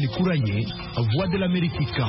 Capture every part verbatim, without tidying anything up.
kura ye Voix de l'Amérique kan.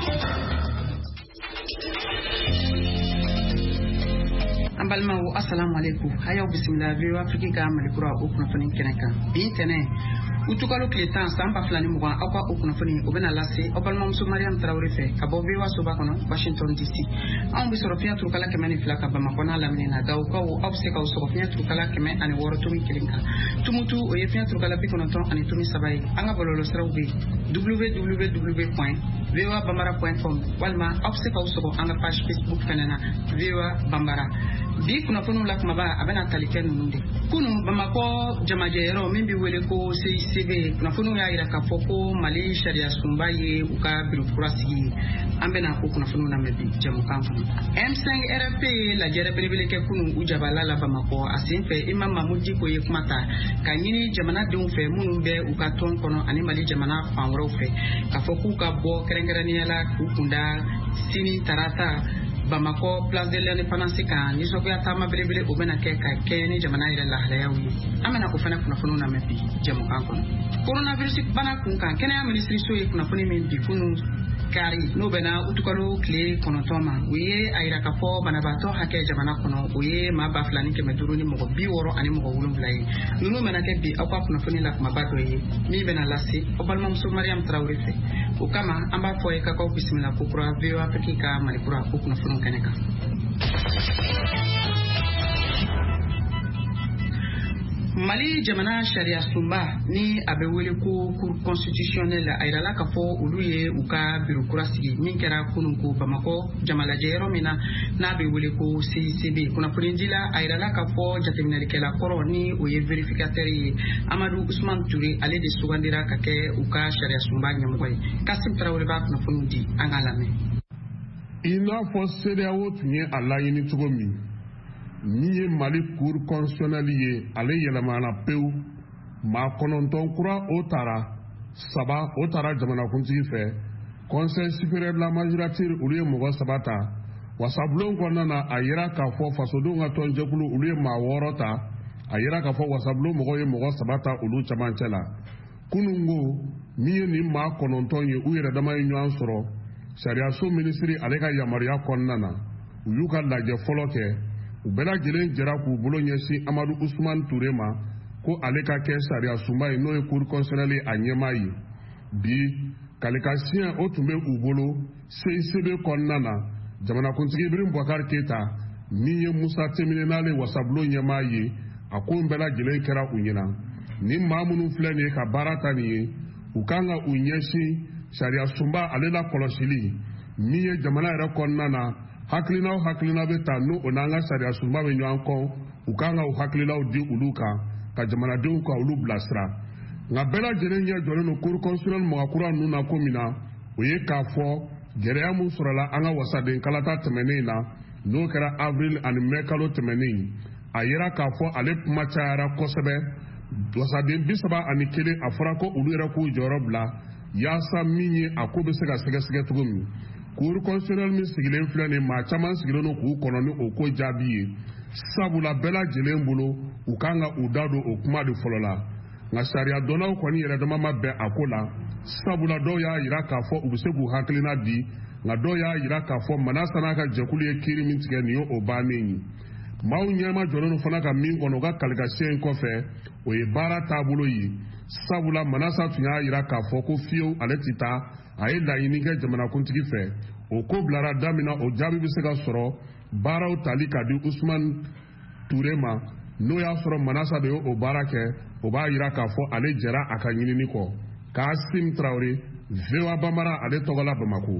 Ambalma wa assalamu alaikum. Hayo bismillah biwa Afrika malikura okuna fani keneka. Bintene utukalo kletan samba flani mugan akwa okuna fani obena lase obalma muso Mariam Traoré fe kabo biwa soba kono Washington D C. An bi sorofia turkala kemani flaka bama kona lamina ga ko obse ka sorofia turkala keme ani woro tumi kilinka. Tumutu oyefia turkala bikono ton ani tumi sabai. Anga bololo srawbe w w w point v o a bambara point com walma obse ka sobo anga page Facebook kanana V O A Bambara. Bi kuna funu la kuma ba abena taliken nunde kunu bamako jamajero mimbi wele ko C C B kuna funu ya ira ka foko Mali sharia sumbaye uka birokrasi ambena ko kuna funu na mebi jamu kanfu M cinq R F P la jere belebele ke kunu ujabala la bamako asinfe imam mamudi ko ye kumata kanyini jamana dun fe munu be uka ton kono ani Mali jamana fanwro fe ka foko ka bo kerengerani la kukunda sini tarata Bamako place de l'indépendance kan ni soko ya tama belebele obena ke ka keni jamana ire la hala yawi amena ko fana kuna funu na mebi jamu kan kono coronavirus bana kun kan kena ministry so e kuna funu men di funu kari no bena utukalo kle kono toma wiye aira ka fo bana bato hake jamana kono wiye ma ba flani ke meduruni mo bi woro ani mo wulum blay nunu mena ke bi akwa kuna funu la kuma bato yi mi bena lasi obalma muso Mariam Traoré fe o kama amba fo e ka ko bismillah ko kura V O A Afrika malikura ko kuna funu kaneka Mali jamana sharia sumba ni abewele ko cour constitutionnel airala ka fo uluye uka birokrasi min kera kununku Bamako jamala jero mina na abewele ko C C B kuna pulindila airala ka fo jateminari kela koro ni oye verificateur Amadou Ousmane Touré ale de sugandira ka ke uka sharia sumba nyamoy Kassim Traoré ba kuna funundi angalame ina fo cedeao tunye alayini tugomi ni Mali cour constitutionnel ye ale yelamana peu ma kononton kura otara saba otara jamana kuntigi fe conseil supérieur de la magistrature uluye mogo sabata wasablon konana ayira ka fo fasodon ga ton jekulu uluye ma worota ayira ka fo wasablo mogo ye mogo sabata ulu chamancela kunungo ni ni ma kononton ye uyere dama nyan soro sharia so ministry ale ka yamaria konnana uyuka laje foloke ubela jelen jera ku bolo nyesi Amadou Ousmane Touré ma ko ale ka ke sharia sumba no e cour constitutionnel anyema yi bi kalekasien otumbe ubolo C C B konnana jamana kuntigi Ibrahim Boubacar Keita niye Musa Temine nale wasablo nyema yi ako mbela jelen kera unyina ni mamunu flene ka barata ni ukanga unyeshi sharia sumba ale la koloshili niye jamana era konnana haklina o haklina be tanu onanga sharia sumba be nyanko ukanga o haklina o di uluka ka jamana de ko ulu blasra nga bela jere nya jore no cour constitutionnel mo akura nuna komina oye ka fo jere amu surala anga wasade kalata temenina no kera avril and mekalo temeni ayira ka fo ale machara kosebe wasade bisaba anikele afrako ulu era ko jorobla yasa minye akobe sega sega sega tugumi cour constitutionnel mi sigilen filɛ ma caman sigilen no k'u kɔnɔ ni o ko jaabi ye sabula bɛɛ lajɛlen bolo u kan ka u da don o kuma de fɔlɔ la nka sariya dɔnnaw kɔni yɛrɛ dama ma bɛn a ko la sabula dɔw y'a yira k'a fɔ u bɛ se k'u hakilina di nka dɔw y'a yira k'a fɔ Manasa n'a ka jɛkulu ye kiiri min tigɛ nin ye o bannen ye maaw ɲɛma jɔlen no fana ka min kɔnɔ u ka kalikasiyɛn kɔfɛ o ye baara taabolo ye sabula Manasa tun y'a yira k'a fɔ ko fiyewu ale ti taa a ye laɲini kɛ jamanakuntigi fɛ o ko bilara damina o jaabi bɛ se ka sɔrɔ baaraw tali ka di Ousmane Touré ma n'o y'a sɔrɔ Manasa de ye o baara kɛ o b'a yira k'a fɔ ale jɛra a ka ɲinini kɔ Kassim Traoré V O A Bambara ale tɔgɔ la Bamako.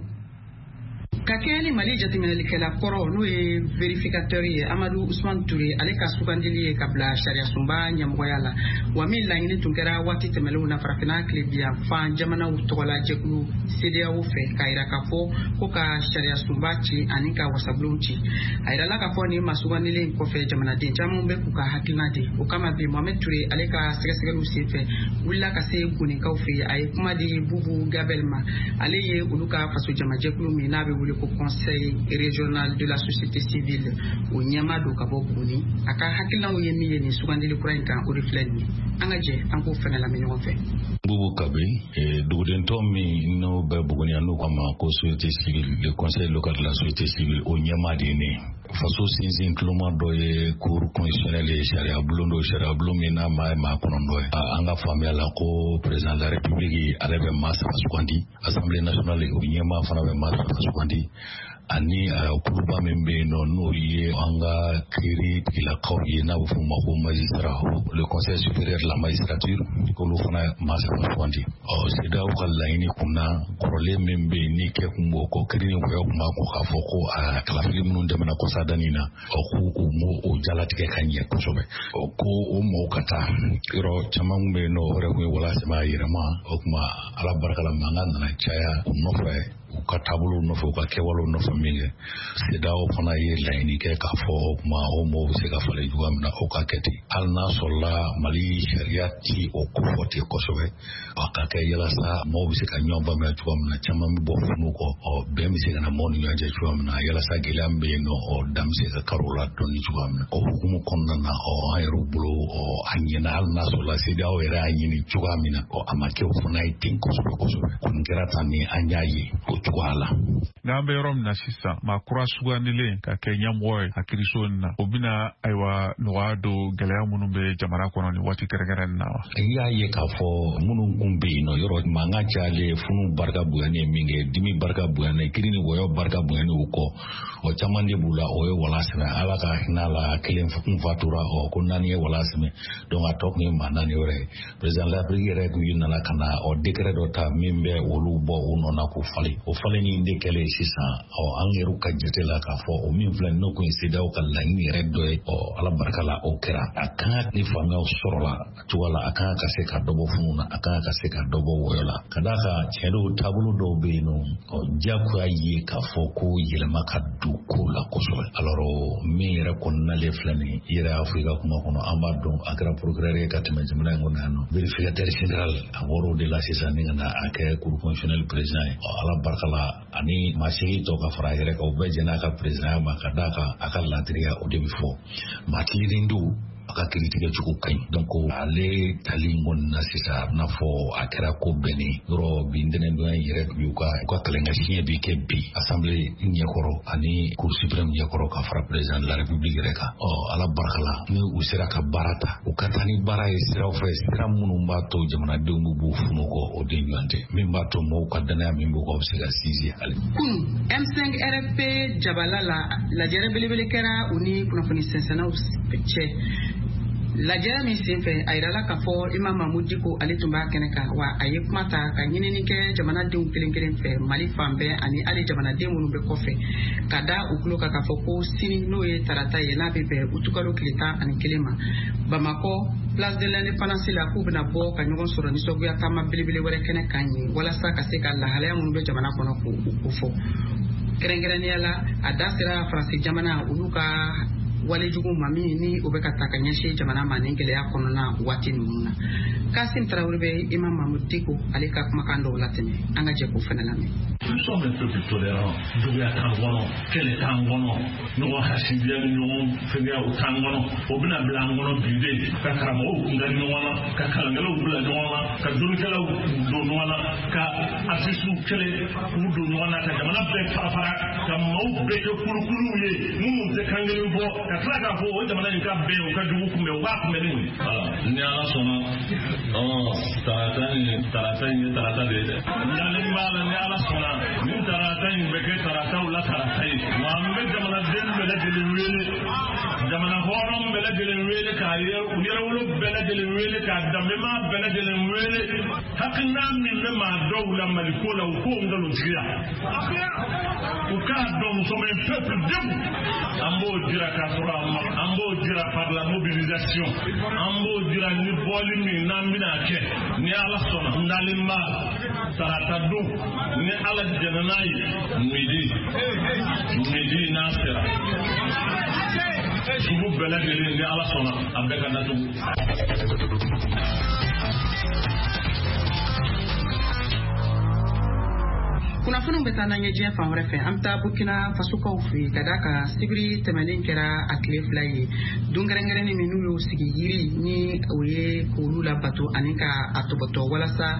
Kakeni Mali jateminɛli kɛla kɔrɔ n'o ye verificateur ye Amadou Ousmane Touré ale ka sugandili ye ka bila sharia sumba ɲɛmɔgɔya la wa min laɲini tun kɛra waati tɛmɛlenw na farafina kilebiya fan jamanaw tɔgɔla jɛkulu C D A O fɛ k'a yira k'a fɔ ko ka sharia sumba ci ani ka wasabulon ci a yirala k'a fɔ nin masugandilen kɔfɛ jamanaden caman bɛ k'u ka hakilina di o kama bi Mohamed Touré ale ka sɛgɛsɛgɛliw senfɛ wulila ka se gonikaw fɛ a ye kuma di Boubou Gabel ma ale ye olu ka faso jamajɛkulu min n'a bɛ wuli au conseil régional de la société civile au Nyamado Kabo Buni aka hakilina wo yemi ni sugandili kura inkan o reflète an ka jɛ an k'o fɛnɛ lamɛn ɲɔgɔn fɛ. Boubou Kabe dugudentɔ min n'o bɛ Buguni n'o kama ko société civile le conseil local de la société civile o ɲɛmaa de ye ne faso sinsin tuloma dɔ ye cour constitutionnelle ye sariya bulon dɔ sariya bulon min n'a maa ye maa kɔnɔntɔn ye an ka faamuya la ko président de la république ale bɛ maa saba sugandi assemblée nationale o ɲɛmaa fana bɛ maa saba sugandi ani kuluba min bɛ yen nɔ n'o ye an ka kiiri tigilakaw ye n'a bɛ f'o ma ko magistrat le conseil supérieur de la magistrature k'olu fana maa saba sugandi ɔ CEDEAO ka laɲini kunna kɔrɔlen min bɛ yen ni kɛ kun b'o ko kiiri ni wɔyɔ kun b'a ko k'a fɔ ko a kalafili minnu tɛmɛna kɔsada nin na ɔ k'u u m'o o jalatigɛ ka ɲɛ kosɛbɛ ɔ ko o mɔgɔw ka taa yɔrɔ caman kun bɛ yen nɔ o yɛrɛ kun ye walasɛbɛ a yɛrɛma o tuma ala barika la mankan nana caya u nɔfɛ u ka taabolo nɔfɛ u ka kɛwalew nɔfɛ min kɛ CEDEAO fana ye laɲini kɛ k'a fɔ o tuma o mɔgɔw bɛ se ka falen cogoya min na o ka kɛ ten hali n'a sɔrɔla Mali sariya ti o ko fɔ ten kosɛbɛ a ka kɛ yalasa mɔgɔw bɛ se ka ɲɔgɔn faamuya cogoya min na caman bɛ bɔ funu kɔ ɔ bɛn bɛ se ka na mɔgɔw ni ɲɔgɔn cɛ cogoya min na yalasa gɛlɛya min bɛ yen nɔ ɔ dan bɛ se ka kari o la dɔɔni cogoya min na o hukumu kɔnɔna na ɔ an yɛrɛw bolo ɔ a ɲɛna hali n'a sɔrɔla CEDEAO yɛrɛ y'a ɲini cogoya min na ɔ a ma kɛ o fana ye ten kosɛbɛ kosɛbɛ kɔni kɛra tan ni an y'a ye o cogoya la. N'an bɛ yɔrɔ min na sisan maa kura sugandilen ka kɛ ɲɛmɔgɔ ye a kiiriso in na o bɛna ayiwa nɔgɔya don gɛlɛya minnu bɛ jamana kɔnɔ nin waati kɛrɛnkɛrɛnnen na wa. N y'a ye k'a fɔ minnu kun bɛ yen nɔ yɔrɔ mankan cayalen funu barika bonyani ye min kɛ dimi barika bonyani kiiri ni wɔyɔ barika bonyani o kɔ o caman de b'u la o ye wala sɛbɛn ala ka hinɛ la kelen kun fatura ɔ ko naani ye wala sɛbɛn donc a tɔ kun ye maa naani wɛrɛ ye président de la République yɛrɛ kun nana ka na ɔ décret dɔ ta min bɛ olu bɔ u nɔ na k'u falen o falenni de kɛlen sisan ɔ an yɛrɛ ka jate la k'a fɔ o min filɛ n'o kun ye CEDEAO ka laɲini yɛrɛ dɔ ye ɔ ala barika la o kɛra a kan ka ni faamuyaw sɔrɔla cogoya la a kan ka se ka dɔ bɔ funu na a kan ka se ka dɔ bɔ wɔyɔ la ka d'a kan tiɲɛ don taabolo dɔw bɛ yen nɔ ɔ diyagoya ye k'a fɔ ko yɛlɛma ka don ko la kosɛbɛ alors min yɛrɛ kɔnɔnalen filɛ nin i yɛrɛ y'a fɔ i ka kuma kɔnɔ an b'a dɔn a kɛra procureur ye ka tɛmɛ jamana in kɔnɔ yan nɔ vérificateur général a wɔrɔ de la sisan ni ka na a kɛ cour constitutionnelle président ye ɔ ala barika la ani maa seegin tɔ ka fara a yɛrɛ kan u bɛɛ jɛn'a ka président ma ka d'a kan a ka laadiriya o de bɛ fɔ maa tilinen don a ka kiiritigɛ cogo ka ɲi donc ale tali kɔni na sisan n'a fɔ a kɛra ko bɛnnen yɔrɔ bi ntɛnɛndonya in yɛrɛ bi u ka u ka kɛlɛnkɛsiɲɛ bi kɛ bi assemblée ɲɛkɔrɔ ani cour suprême ɲɛkɔrɔ ka fara président de la république yɛrɛ kan ɔ ala barika la ni u sera ka baara ta u ka taa ni baara ye siraw fɛ sira minnu b'a to jamanadenw bɛ b'u funu kɔ o de ɲɔgɔn tɛ min b'a to mɔgɔw ka danaya min b'u kan u bɛ se ka sinsin hali. Kunun M cinq R F P Jabala la lajɛrɛ belebele kɛra u ni kunnafoni sɛnsɛnnaw cɛ. Lajɛrɛ min senfɛ a yirala k'a fɔ Imam Mahmud Diko ale tun b'a kɛnɛ kan wa a ye kuma ta ka ɲinini kɛ jamanadenw kelen kelen fɛ Mali fan bɛɛ ani hali jamanaden minnu bɛ kɔfɛ ka da u tulo kan k'a fɔ ko sini n'o ye tarata ye n'a bɛ bɛn utukalo tile tan ani kelen ma Bamakɔ place de l'indépendance la k'u bɛna bɔ ka ɲɔgɔn sɔrɔ nisɔngoya taama belebele wɛrɛ kɛnɛ kan ye walasa ka se ka lahalaya minnu bɛ jamana kɔnɔ k'o fɔ kɛrɛnkɛrɛnnenya la a da sera Faransi jamana olu ka wale jugu ma min ni o bɛ ka ta ka ɲɛsin jamana ma ni gɛlɛya kɔnɔna waati ninnu na Kasim Traoré bɛ Imam Mahmud Diko ale ka kumakan dɔw latɛmɛ an ka jɛ k'o fana lamɛn. Nous sommes un peuple tolérant, juguya t'an kɔnɔ, kɛlɛ t'an kɔnɔ, ɲɔgɔn hasidiya ni ɲɔgɔn fɛngɛya o t'an kɔnɔ, o bɛna bila an kɔnɔ bi de ka karamɔgɔw kunda ɲɔgɔn na, ka kalankɛlaw bila ɲɔgɔn na, ka dɔnnikɛlaw don ɲɔgɔn na, ka artistes kɛlɛ k'u don ɲɔgɔn na, ka jamana bɛɛ fara fara, ka maaw bɛɛ kɛ kurukuru ye minnu tɛ kan kelen fɔ, ka tila k'a fɔ o jamana in ka bɛn o ka jugu kunbɛn o b'a kunbɛn ni mun ye. Voilà, ni Ala sɔnna, ɔ tarata in tarata in ye tarata de ye dɛ. Ɲalen b'a la ni Ala sɔnna. Ni tarata in bɛ kɛ tarataw la tarata ye wa an bɛ jamanaden bɛɛ lajɛlen wele jamana hɔrɔn bɛɛ lajɛlen wele k'a ye u yɛrɛwolo bɛɛ lajɛlen wele k'a danbema bɛɛ lajɛlen wele hakilina min bɛ maa dɔw la Maliko la u k'o nkalontigiya u k'a dɔn nous sommes un peuple debout an b'o dira k'a sɔrɔ an b'o dira par la mobilisation an b'o dira ni bɔli min n'an bɛna kɛ ni Ala sɔnna ntalen b'a tarata don ni Ala jɛnɛ n'a ye midi midi n'a sera sugu bɛɛ lajɛlen ni Ala sɔnna a bɛɛ ka datugu. kunnafoniw bɛ taa n'an ye diɲɛ fan wɛrɛ fɛ an bɛ taa burkina fasokaw fɛ yen ka d'a kan sibiri tɛmɛnen kɛra a tile fila ye don kɛrɛnkɛrɛnnen min n'u y'u sigi yiri ni o ye k'olu labato ani ka a tɔbɔtɔ walasa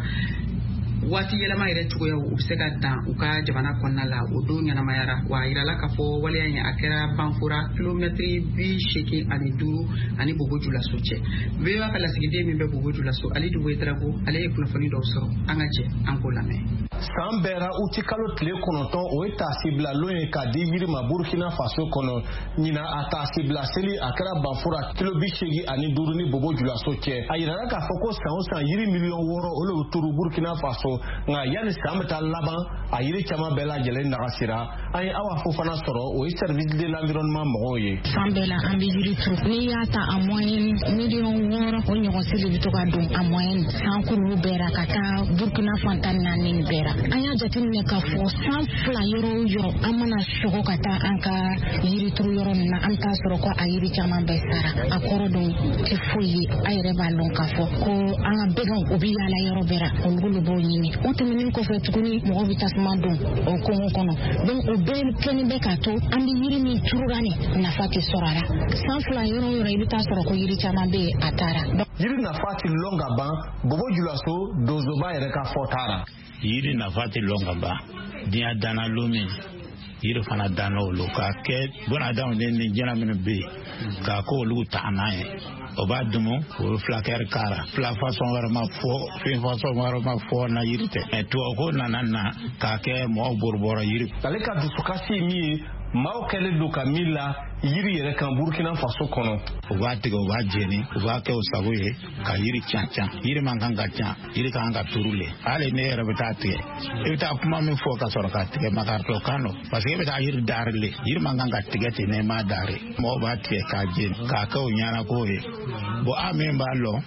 waati yɛlɛma yɛrɛ cogoyaw u bɛ se ka dan u ka jamana kɔnɔna la o don ɲɛnamayara wa a yirala k'a fɔ waleya in a kɛra banfora kilomɛtiri bi seegin ani duuru ani bobo julaso cɛ V O A ka lasigiden min bɛ bobo julaso ale de ye Darago ale ye kunnafoni dɔw sɔrɔ an ka jɛ an k'o lamɛn. san bɛɛra uti kalo tile kɔnɔntɔn o ye taasibilalon ye k'a di yiri ma burkina faso kɔnɔ ɲina a taasibila seli a kɛra banfora kilo bi seegin ani duuru ni bobo julaso cɛ a yirala k'a fɔ ko san o san yiri miliyɔn wɔɔrɔ o le turu burkina faso nka yanni san bɛ taa laban a yiri caman bɛɛ lajɛlen nagasira an ye Awa Fofana sɔrɔ o ye service de l'environnement mɔgɔw ye. san bɛɛ la an bɛ yiri turu n'i y'a ta a moyenne miliyɔn wɔɔrɔ o ɲɔgɔn si de bɛ to ka don a moyenne san kurulu bɛɛra ka taa burkina fan tan naani bɛɛra an y'a jateminɛ k'a fɔ san fila yɔrɔ o yɔrɔ an mana sɔgɔ ka taa an ka yiri turu yɔrɔ min na an bɛ taa sɔrɔ ko a yiri caman bɛɛ sara a kɔrɔ dɔn tɛ foyi ye a yɛrɛ b'a dɔn k'a fɔ ko an ka bɛgɛnw o bɛ yaala yɔrɔ bɛɛra olu de b'o ɲini o tɛmɛnen kɔfɛ tuguni mɔgɔ bɛ tasuma don o kɔngɔ kɔnɔ donc o bɛɛ kɛlen bɛ k'a to an bɛ yiri min turura ni nafa tɛ sɔrɔ a la san fila yɔrɔ o yɔrɔ i bɛ taa sɔrɔ ko yiri caman bɛ yen a taara. yiri nafa tɛ lɔn ka ban bobo julaso donsoba yɛrɛ ka fɔ taara. yiri nafa tɛ lɔn ka ban diɲɛ danna lon min yiri fana danna olu k'a kɛ bunadamaden ni jɛnɛ minnu bɛ yen k'a ko olu ta n'a ye o b'a dumu o ye filakɛri kara fila fasɔn wɛrɛ ma fɔ fɛn fasɔn wɛrɛ ma fɔ na yiri tɛ ɛ tubabako nana na k'a kɛ mɔgɔw borobɔrɔ yiri. ale ka dusukasi ye min ye maaw kɛlen don ka min la yiri yɛrɛ kan burkina faso kɔnɔ. u b'a tigɛ u b'a jeni u b'a kɛ u sago ye ka yiri can can yiri man kan ka can yiri kan ka turu le hali ne yɛrɛ bɛ taa tigɛ i bɛ taa kuma min fɔ ka sɔrɔ ka tigɛ makarito kan don parce que e bɛ taa yiri daari le yiri man kan ka tigɛ ten ne ma daari mɔgɔw b'a tigɛ k'a jeni k'a kɛ u ɲɛna k'o ye bon a min b'a lɔ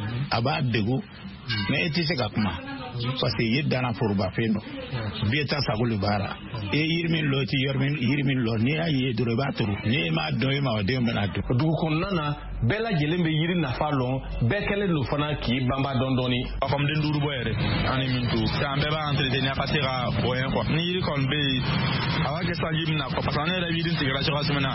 a b'a degu mais e tɛ se ka kuma parce que yiri danna foroba fɛn don biyɛ ta sago le b'a la e yiri min lɔ ti yiri min lɔ n'i y'a ye dɔrɔn i b'a turu n'i m'a dɔn e ma o den bɛna dun. dugu kɔnɔna na bɛɛ lajɛlen bɛ yiri nafa lɔn bɛɛ kɛlen don fana k'i banba dɔɔni-dɔɔni. a fɔ den duuru bɔ yɛrɛ ani min to an bɛɛ b'a entretenir a ka se ka bɔ yen quoi ni yiri kɔni bɛ yen a b'a kɛ sanji min na quoi parce que ne yɛrɛ yiri tigɛra cogoya min na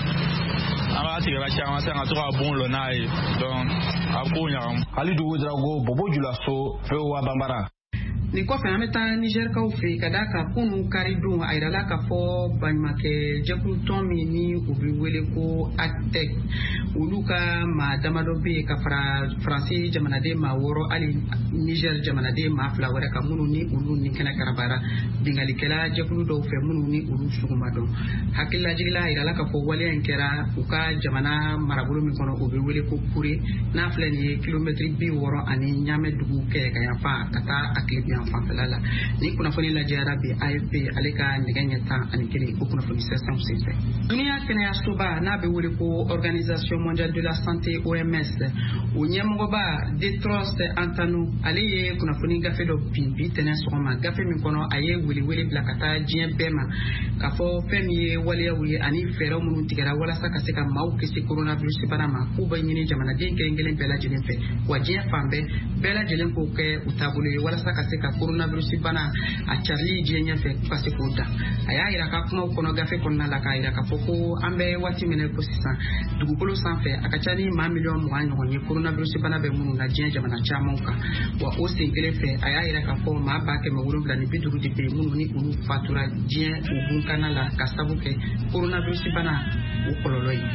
an b'a tigɛra caman sisan ka to ka bon lɔ n'a ye donc a ko ɲagamu. hali dugu Darago bobo julaso V O A banbara. nin kɔfɛ an bɛ taa nizɛrikaw fɛ yen ka d'a kan kunu kari don a yirala k'a fɔ baɲumankɛ jɛkulutɔn min ni u bɛ wele ko actec olu ka maa damadɔ bɛ yen ka fara faransi jamanaden maa wɔɔrɔ hali nizɛri jamanaden maa fila wɛrɛ kan minnu ni olu ni kɛnɛ karabara bingalikɛla jɛkulu dɔw fɛ minnu ni olu suguma dɔn hakililajigila a yirala k'a fɔ waleya in kɛra u ka jamana marabolo min kɔnɔ u bɛ wele ko kure n'a filɛ nin ye kilomɛtiri bi wɔɔrɔ ani ɲamɛ dugu kɛ ka yanfan ka taa a tile fanfɛla la ni kunnafoni lajɛra bi A F P ale ka nɛgɛ ɲɛ tan ani kelen o kunnafoni sɛbɛn senfɛ duniya kɛnɛyasoba n'a bɛ wele ko organisation mondiale de la santé O M S o ɲɛmɔgɔba Tedros Adhanom ale ye kunnafoni gafe dɔ bin bi tɛnɛ sɔgɔma gafe min kɔnɔ a ye welewele bila ka taa diɲɛ bɛɛ ma k'a fɔ fɛn min ye waleyaw ye ani fɛɛrɛw minnu tigɛra walasa ka se ka maaw kisi coronavirus bana ma k'u bɛ ɲini jamanaden kelen kelen bɛɛ lajɛlen fɛ wa diɲɛ fan bɛɛ bɛɛ lajɛlen k'o kɛ u taabolo ye walasa ka se ka coronavirus bana a carili diɲɛ ɲɛfɛ ka se k'o dan a y'a yira ka kumaw kɔnɔ gafe kɔnɔna la k'a yira k'a fɔ ko an bɛ waati min ko sisan dugukolo sanfɛ a ka ca ni maa miliyɔn mugan ɲɔgɔn ye coronavirus bana bɛ minnu na diɲɛ jamana camanw kan wa o sen kelen fɛ a y'a yira k'a fɔ maa ba kɛmɛ wolonwula ni bi duuru de bɛ yen minnu ni olu fatura diɲɛ o bunkana la ka sabu kɛ coronavirus bana o kɔlɔlɔ ye.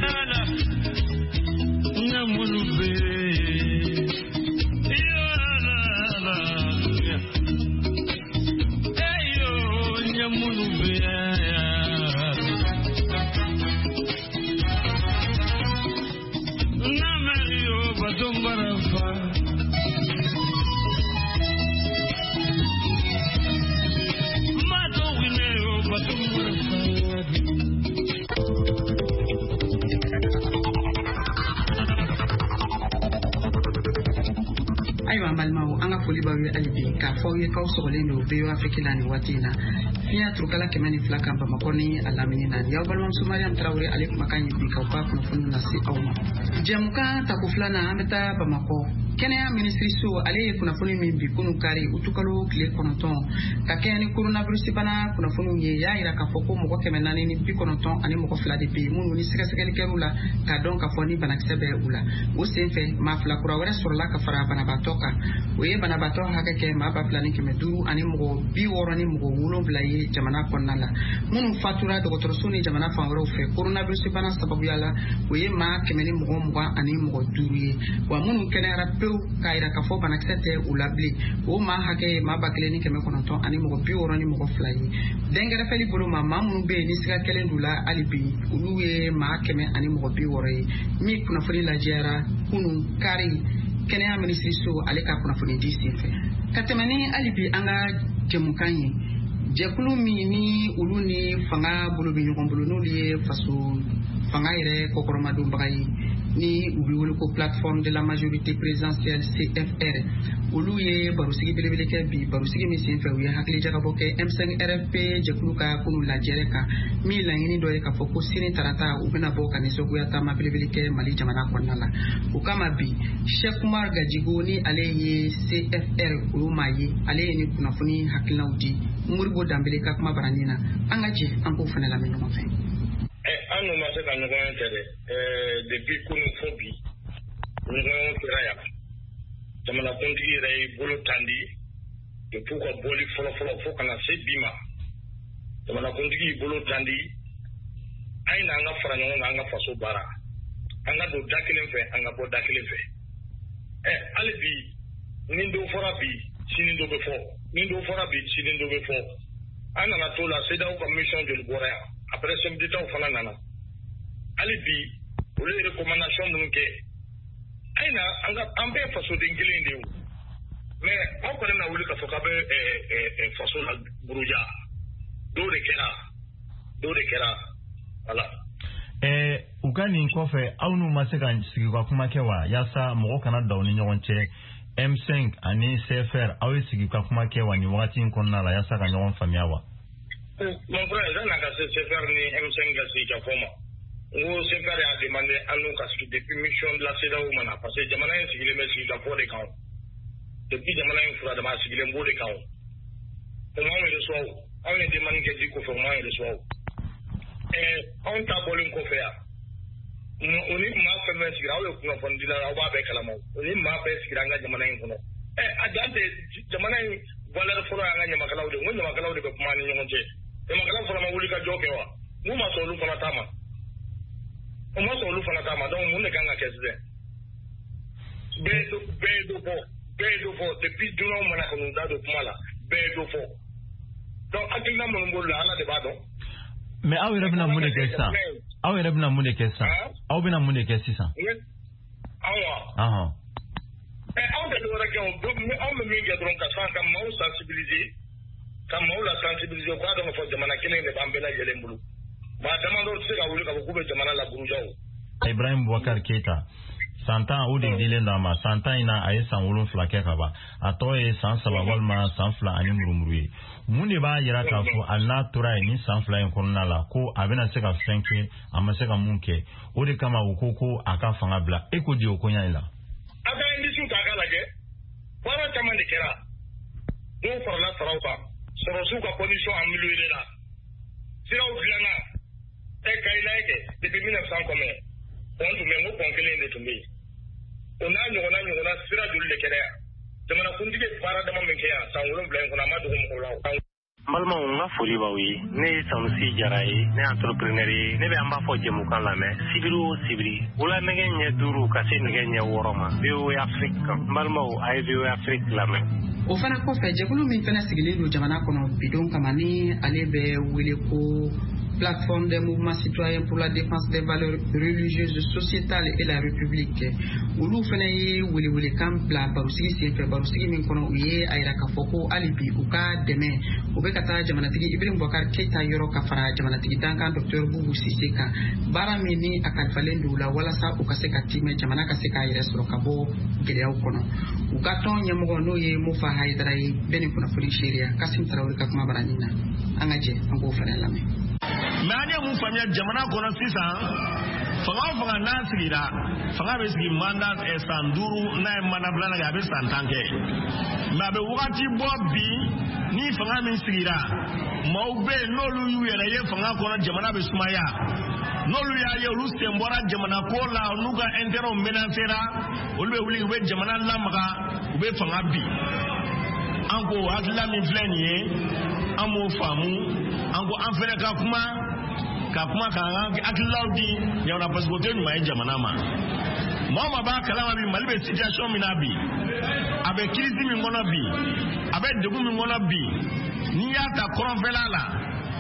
ayiwa balimaw an ka foli b'aw ye hali bi k'a fɔ aw ye k'aw sɔgɔlen don V O A Afrique la nin waati in na fiɲɛ turukala kɛmɛ ni fila kan Bamakɔ ni a lamini na y'aw balimamuso Mariam Tarawele ale kumakan ye bi k'aw ka kunnafoni lase aw ma. Jɛmukan tako filanan an bɛ taa Bamakɔ kɛnɛya minisiriso ale ye kunnafoni min bi kunu kari utukalo tile kɔnɔntɔn ka kɛɲɛ ni coronavirus bana kunnafoniw ye y'a yira k'a fɔ ko mɔgɔ kɛmɛ naani ni bi kɔnɔntɔn ani mɔgɔ fila de bɛ yen minnu ni sɛgɛsɛgɛlikɛlaw la k'a dɔn k'a fɔ ni banakisɛ bɛ u la o senfɛ maa fila kura wɛrɛ sɔrɔla ka fara banabaatɔ kan o ye banabaatɔ hakɛ kɛ maa ba fila ni kɛmɛ duuru ani mɔgɔ bi wɔɔrɔ ni mɔgɔ wolonwula ye jamana kɔnɔna la minnu fatura dɔgɔtɔrɔso ni jamana fan wɛrɛw fɛ coronavirus bana sababuya la o ye maa kɛmɛ ni mɔgɔ mugan ani mɔgɔ duuru ye wa minnu kɛnɛyara pewu k'a yira k'a fɔ banakisɛ tɛ u la bilen o maa hakɛ ye maa ba kelen ni kɛmɛ kɔnɔntɔn ani mɔgɔ bi wɔɔrɔ ni mɔgɔ fila ye dɛnkɛrɛfɛli bolo ma maa minnu bɛ yen ni siga kelen d'u la hali bi olu ye maa kɛmɛ ani mɔgɔ bi wɔɔrɔ ye min kunnafoni lajɛyara kunu kari kɛnɛya minisiriso ale ka kunnafoni di senfɛ ka tɛmɛ ni hali bi an ka jɛmukan ye jɛkulu min ni olu ni fanga bolo bɛ ɲɔgɔn bolo n'olu ye faso fanga yɛrɛ kɔkɔrɔmadonbaga ye ni u bɛ wele ko plateforme de la majorité présidentielle C F R olu ye barosigi belebele kɛ bi barosigi min senfɛ u ye hakilijagabɔ kɛ M cinq R F P jɛkulu ka kunu lajɛrɛ kan min laɲini dɔ ye k'a fɔ ko sini tarata u bɛna bɔ ka nisɔngoya taama belebele kɛ Mali jamana kɔnɔna la o kama bi Cheikh Umar Gajigo ni ale ye C F R olu maa ye ale ye ni kunnafoni hakilinaw di Moribo Danbele ka kuma baranin na an ka jɛ an k'o fana lamɛn ɲɔgɔn fɛ. An n'u ma se ka ɲɔgɔn tɛ dɛ depuis kunu fo bi ɲɔgɔn kɛra yan jamanakuntigi yɛrɛ ye bolo tandi depuis ka bɔli fɔlɔfɔlɔ fo kana se bi ma jamanakuntigi y'i bolo tandi an ye n'an ka fara ɲɔgɔn kan an ka faso baara an ka don da kelen fɛ an ka bɔ da kelen fɛ ɛ hali bi ni dɔ fɔra bi sini dɔ bɛ fɔ ni dɔ fɔra bi sini dɔ bɛ fɔ an nana to la CEDEAO ka mission joli bɔra yan après semditaw fana nana hali bi olu ye recommandation minnu kɛ ayi na an ka an bɛɛ fasoden kelen de ye mais aw kɔni na wuli ka fɔ k'a bɛ faso la buruja dɔw de kɛra dɔw de kɛra voilà. ɛɛ u ka nin kɔfɛ aw n'u ma se ka sigi ka kuma kɛ wa yaasa mɔgɔ kana da u ni ɲɔgɔn cɛ M cinq ani C F R aw ye sigi ka kuma kɛ wa nin wagati in kɔnɔna la yaasa ka ɲɔgɔn faamuya wa. Mon frère, j'en ai cassé C F R ni M cinq gasi Jafoma. Ngo C F R a demandé à nous qu'à depuis mission de la CEDEAO mana parce que jamana yin sigile me sigi Jafo de kan. Depuis jamana yin fura de ma sigile mbo de kan. Comment on reçoit? On est demandé que dit qu'on fait comment on reçoit. Eh, on t'a bolé ko fait. On est ma fait me sigila o ko fon dila o ba be kala mo. On est ma fait sigila nga jamana yin kono. Eh, adante jamana yin valeur fura nga nyama kala o de, ngo nyama kala o de be kuma ni nyonje. E magala fana ma wuli ka joke wa mu ma so lu fana tama o ma so lu fana tama donc mun ne kan ka kese be do be do fo be do fo depuis duno mana ko da do kuma la be do fo donc akil na mun ngol ala de ba do mais aw yɛrɛ bɛna mun de kɛ sisan aw yɛrɛ bɛna mun de kɛ sisan aw bɛna mun de kɛ sisan awa ahɔn ɛ aw de do wɛrɛ kɛ o aw bɛ min kɛ dɔrɔn ka san ka maaw sensibiliser ka maaw la sensibiliser k'a dɔn k'a fɔ jamana kelen de b'an bɛɛ lajɛlen bolo maa dama dɔw tɛ se ka wuli k'a fɔ k'u bɛ jamana laburuja o. Ibrahim Boubacar Keita san tan o de dilen don a ma san tan in na a ye san wolonfila kɛ ka ban a tɔ ye san saba walima san fila ani murumuru ye mun de b'a yira k'a fɔ hali n'a tora yen ni san fila in kɔnɔna la ko a bɛna se ka fɛn kɛ a ma se ka mun kɛ o de kama u ko ko a ka fanga bila e ko di o koɲa in la. a ka indisiw ta k'a lajɛ baara caman de kɛra dɔw farala saraw kan sɔrɔsiw ka condition améliorée la siraw dilanna ɛ kayila kɛ depuis mille neuf cent kɔmɛ on tun bɛ n ko pɔn kelen de tun bɛ yen o n'a ɲɔgɔnna ɲɔgɔnna sira joli de kɛra yan jamanakuntigi ye baara dama min kɛ yan san wolonwula in kɔnɔ a ma dogo mɔgɔw la. n balimaw n ka foli b'aw ye ne ye sanusi jara ye ne ye entrepreneur ye ne bɛ an b'a fɔ jɛmukan lamɛn sibiri o sibiri wula nɛgɛ ɲɛ duuru ka se nɛgɛ ɲɛ wɔɔrɔ ma V O A Afrique kan n balimaw a ye V O A Afrique lamɛn. o fana kɔfɛ jɛkulu min fana sigilen don jamana kɔnɔ bidon kama ni ale bɛ wele ko plateforme des mouvements citoyens pour la défense des valeurs religieuses, sociétales et la République. Olu fana ye welewele kan bila barosigi senfɛ barosigi min kɔnɔ u ye a yira k'a fɔ ko hali bi u ka dɛmɛ u bɛ ka taa jamanatigi Ibrahim Boubacar Keita yɔrɔ ka fara jamanatigi dankan Docteur Boubou Cissé kan baara min ni a kalifalen don u la walasa u ka se ka timɛ jamana ka se k'a yɛrɛ sɔrɔ ka bɔ gɛlɛyaw kɔnɔ. U ka tɔn ɲɛmɔgɔ n'o ye Mufa Hayidara ye bɛɛ ni kunnafoni seereya Kasim Tarawele ka kuma baranin na an ka jɛ an k'o fana lamɛn. Mais an ye mun faamuya jamana kɔnɔ sisan fanga fanga na sigira fanga be sigi mandat e sanduru na mana blana ga be santanke ma be wati bobi ni fanga min sigira maube nolu yu yere ye fanga ko na jamana be sumaya nolu ya ye lu sembora jamana ko la nuga entero menacera ulbe wuli be jamana lamga ube fanga bi anko akila min flaniye amo famu anko anfere ka kuma ka kuma ka akilaudi ya na paskote ni mai jamana ma mama ba kalama bi malibe situation minabi abe kirisi mi ngona bi abe degu mi ngona bi ni ya ta koronfela la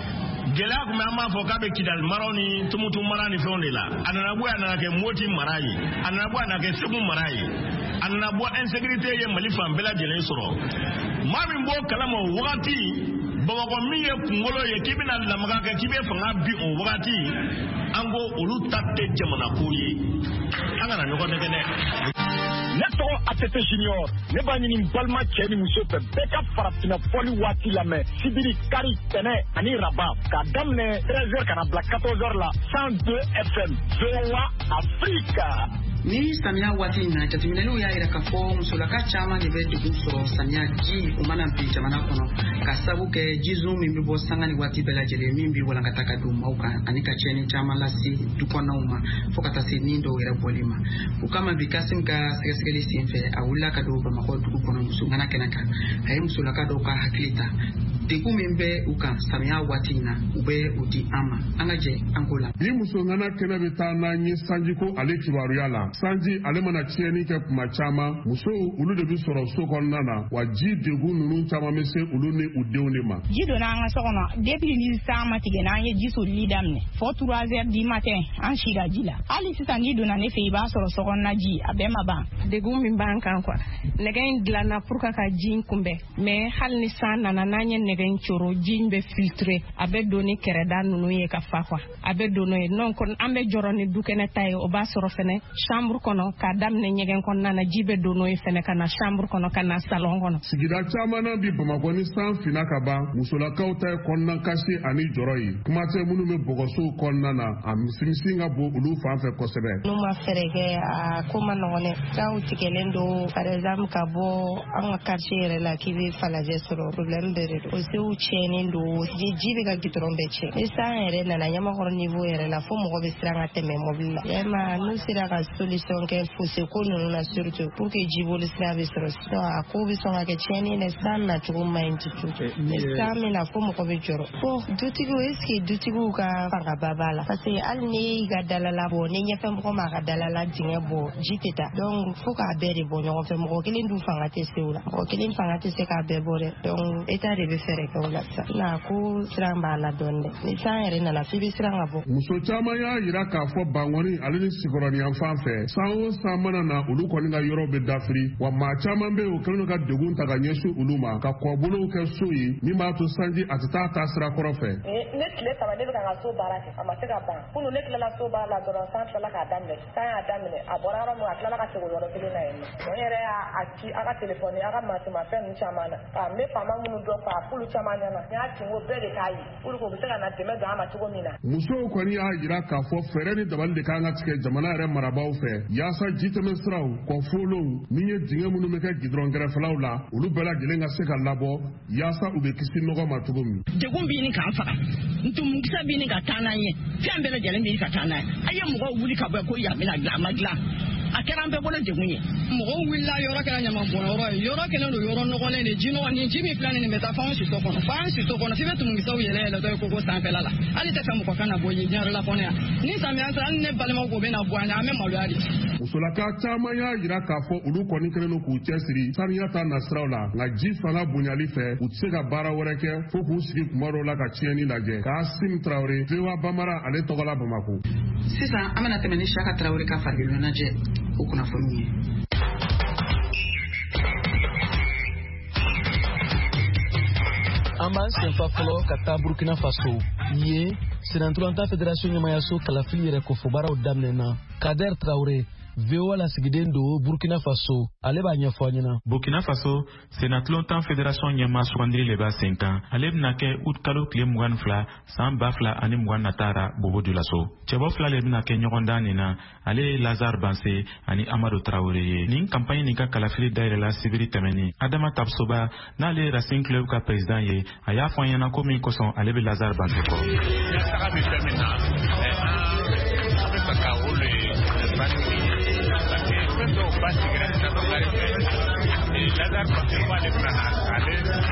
gela kuma ma fo ka be kidal maroni tumutu marani fondela anana bu anana ke moti marayi anana bu anana ke segu marayi anana bu insécurité ye malifa bela jelen soro mami bo kalama wakati bamako mi ye kungolo ye kibina lamaga ke kibe fanga bi o wakati ango olu tatte jamana ko ye angana nyoko de ne Neto Atete Junior, ne ba ni balma cheni muso pe beka farafina foli wati la me sibiri kari tene ani raba ka damne treize heures kana bla quatorze heures la cent deux F M Zoa Africa. Ni samia wati na jatiminelu ya ira kafo musolaka chama de be de so samia ji umana bi jamana kono kasabu ke jizu mimbi bo sangani wati bela jele mimbi wala kataka du mauka anika cheni chama lasi dukona uma fokata sinindo ira bolima ukama bikasim ka sekeli simfe awula ka do ba mako du kono musungana kenaka hay musolaka do ka haklita deku mimbe uka samia wati na ube udi ama angaje angola bi musungana kenabe tana nyi sanjiko ale kibaru yala sanji ale mana tieni ke kuma chama muso ulu de bi soro so kon nana wa ji degu nunu chama mese ulu ne udew ne ma ji do na nga sokono depuis ni sama tige na ye ji so lidam ne fo trois heures du matin an shira jila ali sisa ni do na ne fe ba soro sokon na ji abema ba degu min bankan kwa negen glana pour ka ji kumbe mais hal ni sana na nanye negen choro ji be filtrer abe doni kere dan nunu ye ka fa kwa abe do no non kon ambe joroni dukene tay o ba soro fene chambre kono ka damne nyegen kon nana jibe do no fene kana chambre kono kana salon kono sigida chama na bi bamako ni san fina kaba musola kauta konna kashi ani joroi kuma te munu me bogoso konna na amsimsinga bo ulu fanfe kosebe no ma ferege a kuma none taw tikelendo par exemple kabo anga quartier la kibi falaje soro problème de o se u cheni ndo je jibe ga gitrombe che esa ere na nyama ko niveau ere la fo mo ko bisranga teme mobile yema no sira ka solution ke fose ko no na surtout pour que jibo le service so ako bi so ga cheni ne sana tu ma institut esa me na fo mo ko be joro po dutigo eski dutigo ka fanga babala parce que al ni ga dalala bo ni nyefe mo ko ma ga dalala dinga bo jiteta donc fo ka bere bo no fe mo ko kelen du fanga te seula ko kelen fanga te se ka be bore donc eta de be fere ko la sa na ko sramba la donde ni sa ere na la fibi sranga bo muso chama ya yira ka fo bangoni alini sikorani amfanfe sawo samana na ulu ko nga yoro be dafri wa ma chama be o kanu ka degun ta ga nyesu uluma ka ko bulu ke soyi ni ma to sanji atata ta sra korofe e net le ta ne ka so barake amate ka ba kunu net la so ba la doro san la ka damne sa ya damne abora ro mo atla ka se yoro kile na ene o yere a aki aka telefone aka ma se ma fe ni chama na pa me pa ma munu do pa pulu chama na na ya ti wo bere kai pulu ko bisaka na teme ga ma tugo mina muso ko ni ya yira ka fo fere ni dabal de kan ga tike jamana re marabaw fe ya sa jiteme sraw ko folo ni ye dinga munu me ka gidron gara falawla ulu bela gelenga se ka labo ya sa ube kisi nogo ma tugo mi de gumbi ni kan fa ntum kisa bi ni ka tananye fian bela jelen bi ka tananye aye mo go wuli ka ba ko ya mina gla magla akera mbe bona de munye mo willa yoro kala nyama bona yoro yoro kala no yoro no kone ne jino ni jimi plan ni meta fa onsi to kono fa onsi to kono fibe tum ngisaw yele la do ko ko san fela la ali ta fam ko kana boye nyaro la pone ni sami ansa an ne balma go be na boanya ame malu ali musolaka chama ya yira ka fo ulu koni kele no ku chesiri sariya ta nasraula na ji fana bunyali fe utsega bara woreke fo ku sigi kumaro la ka chieni laje ka sim traore dewa bamara ale togola bamako sisa amana temeni shaka traore ka fargelo na je ukuna fonie Aman senfa folo kata Burkina Faso ye senanturanta Federation Nyamayaso kalafili yere ko fobara odamnena Kader Traoré V O A lasigiden do Burkina Faso ale b'a ɲɛfɔ ɲɛna. Burkina Faso Sénat longtemps Fédération ɲɛma sugandiri le b'a sen kan. Ale bɛna kɛ août kalo tile mugan ni fila san ba fila ani mugan natara Bobo Dioulasso. Cɛbɔ fila le bɛna kɛ ɲɔgɔndan nin na. Ale ye Lazare Bansé ani Amadou Traoré ye. Nin campagne nin ka kalafili dayɛlɛla sibiri tɛmɛni. Adama Tabsoba n'ale ye Racine Club ka président ye. A y'a fɔ ɲɛna ko min kosɔn ale bɛ Lazare Bansé kɔ. Lazare Bansé va le prendre ale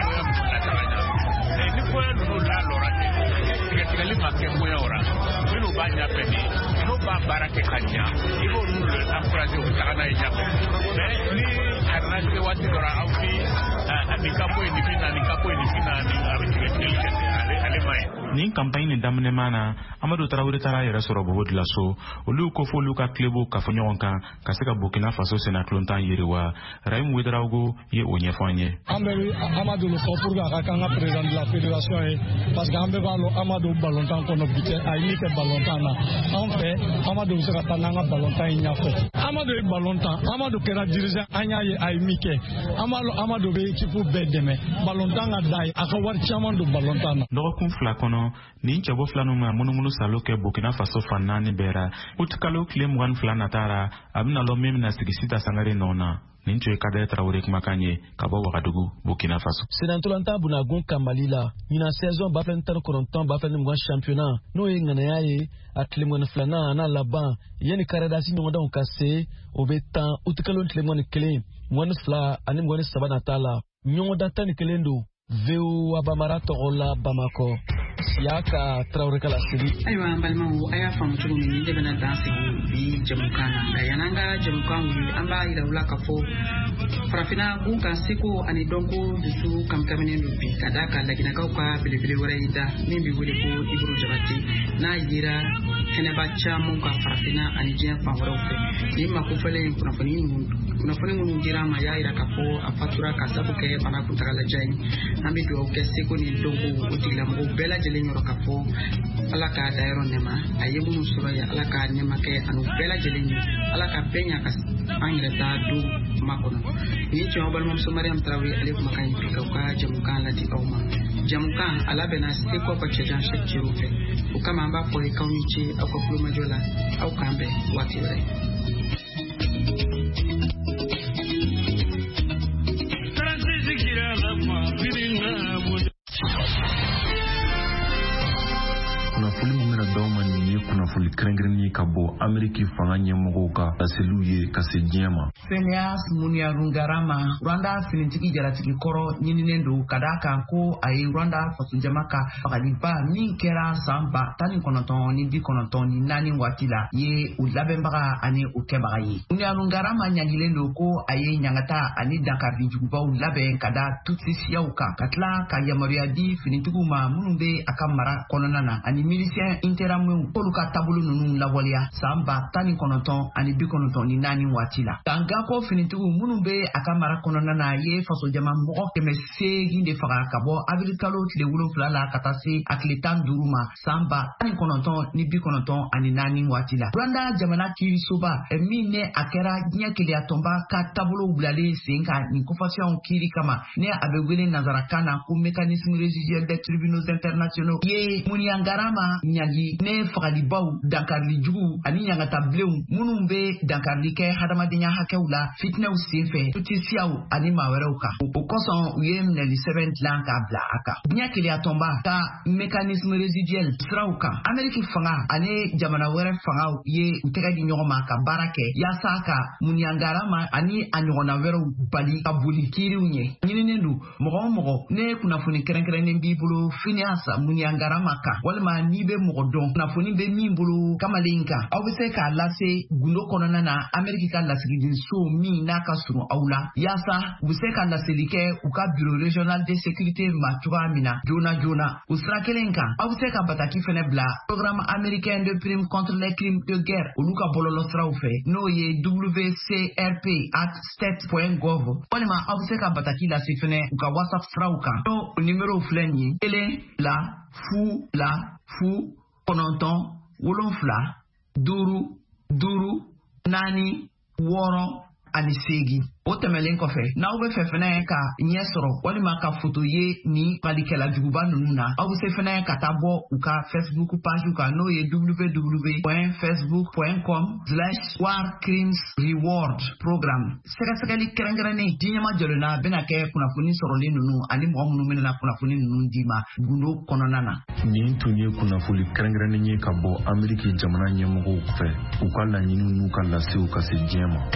ni ko no la lora ke ke le ma ke mo yora no ba nya pe ni no ba barake kanya ibo no le encourager o kana nya pe ni arna ke wati dora au fi ani kapo ni fina ni kapo ni fina ni abi ke ale ale mai nin campagne ni daminɛ mana Amadou Traoré tara yɛrɛ sɔrɔ Bobo Dioulasso olu ko fo olu ka club ka fɔ ɲɔgɔn kan ka se ka Burkina Faso Sénat longtemps yiriwa. Rahim Ouedraogo ye o ɲɛfɔ an ye. An bɛ Amadou le fɔ pour que a ka kan ka président de la fédération ye parce que an bɛ b'a lɔ Amadou ballontan kɔnɔ bi tɛ a ye min kɛ ballontan na an fɛ Amadou bɛ se ka taa n'an ka ballontan ye ɲɛfɛ. Amadou ye ballontan Amadou kɛra dirigeant an y'a ye a ye min kɛ Amadou bɛ équipe bɛɛ dɛmɛ ballontan ka da ye a ka wari caman don ballontan na. Dɔgɔkun fila kɔnɔ nin cɛbɔ fila ninnu ma munumunu salo kɛ Burkina Faso fan naani bɛɛ ra août kalo tile mugan ni fila natara a bɛna lɔ min bɛna sigi Sita Sangare nɔ na. Nin tun ye Kadɛrɛ Traoré kumakan ye ka bɔ Wagadugu Burkina Faso. Senatolanta Bunagun ka Mali la ɲina saison ba fila ni tan ni kɔnɔntɔn ba fila ni mugan championnat n'o ye ŋanaya ye a tile mugan ni filanan a n'a laban yanni karedasi ɲɔgɔndanw ka se o bɛ tan août kalo tile mugan ni kelen mugan ni fila ani mugan ni saba nata la ɲɔgɔndan tan ni kelen don V O A Bamara tɔgɔ la Bamakɔ. Siaka Traoré kala siri. Ayiwa an balimaw a y'a faamu cogo min de bɛna dan sigi bi jamukan na nka yan'an ka jamukan wuli an b'a yira u la ka fɔ farafinna gun kan seko ani dɔnko dusu kamikaminen don bi ka da ka laginakaw ka belebele wɛrɛ yi da min bɛ wele ko Iburu Jabate n'a yira kɛnɛba caman ka farafinna ani diɲɛ fan wɛrɛw fɛ nin makofɔlen kunnafoni kunnafoni minnu dira ma y'a yira ka fɔ a fatura ka sabu kɛ bana kuntagalajan ye an bɛ dugawu kɛ seko ni dɔnko o tigilamɔgɔw bɛɛ lajɛlen yɔrɔ ka fɔ ala k'a dayɔrɔ nɛma a ye minnu sɔrɔ ye ala k'a nɛma kɛ ani bɛɛ lajɛlen ye ala ka bɛɛ ɲa ka an yɛrɛ taa don ma kɔnɔ ni cɛw balimamuso Mariam Traoré ale kumakan ye bi ka u ka jamukan ladi aw ma jamukan ala bɛna seko ka cɛjan sɛcɛru fɛ o kama an b'a fɔ ye k'aw ni ce aw ka kulomajɔ la aw k'an bɛn waati wɛrɛ. Kunnafoni min bɛna d'aw ma nin ye kunnafoni kɛrɛnkɛrɛnnen ka bɔ Ameriki fanga ɲɛmɔgɔw ka laseliw ye ka se diɲɛ ma. Phineas Muniarungarama Rwanda finitigi jaratigi kɔrɔ ɲininen don ka d'a kan ko a ye Rwanda fasojama ka fagaliba min kɛra san ba tan ni kɔnɔntɔn ni bi kɔnɔntɔn ni naani waati la ye u labɛnbaga ani u kɛbaga ye. Muniarungarama ɲagilen don ko a ye ɲangata ani dankari jugubaw labɛn ka da Tutsi siyaw kan ka tila ka yamaruya di finitigiw ma minnu bɛ a ka mara kɔnɔna na ani milisiyɛn interamuw k'olu ka taabolo ninnu lawaleya san ba tan ni kɔnɔntɔn ani bi kɔnɔntɔn ni naani waati la. Gangako finitigiw minnu bɛ a ka mara kɔnɔna na ye fasojama mɔgɔ kɛmɛ seegin de faga ka bɔ avril kalo tile wolonfila la ka taa se a tile tan duuru ma san ba tan ni kɔnɔntɔn ni bi kɔnɔntɔn ani naani waati la. Rwanda jamana kiirisoba min ne a kɛra diɲɛ keleyatɔnba ka taabolo bilalen sen kan nin kofasiyɔnw kiiri kama ne a bɛ wele nanzarakan na ko mécanisme résiduel des tribunaux internationaux ye Muniangarama ɲagi ne fagalibaw dankarilijugu ani ɲangatabilenw minnu bɛ dankarili kɛ hadamadenya hakɛw la fitinɛw senfɛ tutisiyaw ani maa wɛrɛw kan o kosɔn u ye minɛli sɛbɛn dilan k'a bila a kan diɲɛ keleyatɔnba ka mécanisme résiduel siraw kan Ameriki fanga ani jamana wɛrɛ fangaw ye u tɛgɛ di ɲɔgɔn ma ka baara kɛ yaasa ka Muniangarama ani a ɲɔgɔnna wɛrɛw bali ka boli kiiriw ɲɛ ɲininen don mɔgɔ o mɔgɔ ne kunnafoni kɛrɛnkɛrɛnnen b'i bolo Phineas Muniangarama kan walima n'i bɛ mɔgɔ dɔn kunnafoni bɛ min bolo kamalen kan aw bɛ se k'a lase gundo kɔnɔna na Ameriki ka lasigidenso min n'a ka surun aw la yaasa u bɛ se ka laseli kɛ u ka bureau régional de sécurité ma cogoya min na joona joona o sira kelen kan aw bɛ se ka bataki fɛnɛ bila programme américain de prime contre les crimes de guerre olu ka bɔlɔlɔ siraw fɛ n'o ye W C R P at state point gov walima aw bɛ se ka bataki lase fɛnɛ u ka whatsapp siraw kan n'o o numéro filɛ nin ye kelen la fu la fu kɔnɔntɔn wolonfila duuru duuru naani wɔɔrɔ ani seegin o tɛmɛlen kɔfɛ n'aw bɛ fɛ fɛnɛ ka ɲɛ sɔrɔ walima ka foto ye ni balikɛla juguba ninnu na aw bɛ se fɛnɛ ka taa bɔ u ka Facebook page kan n'o ye w w w point facebook point com slash war crimes reward program. Sɛgɛsɛgɛli kɛrɛnkɛrɛnnen diɲɛma jɔlenna bɛna kɛ kunnafoni sɔrɔlen ninnu ani mɔgɔ minnu bɛna kunnafoni ninnu d'i ma gundo kɔnɔna na. Nin tun ye kunnafoni kɛrɛnkɛrɛnnen ye ka bɔ Ameriki jamana ɲɛmɔgɔw fɛ u ka laɲiniw n'u ka lasew ka se diɲɛ ma.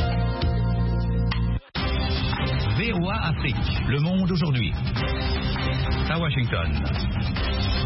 V O A Afrique, le monde aujourd'hui. À Washington.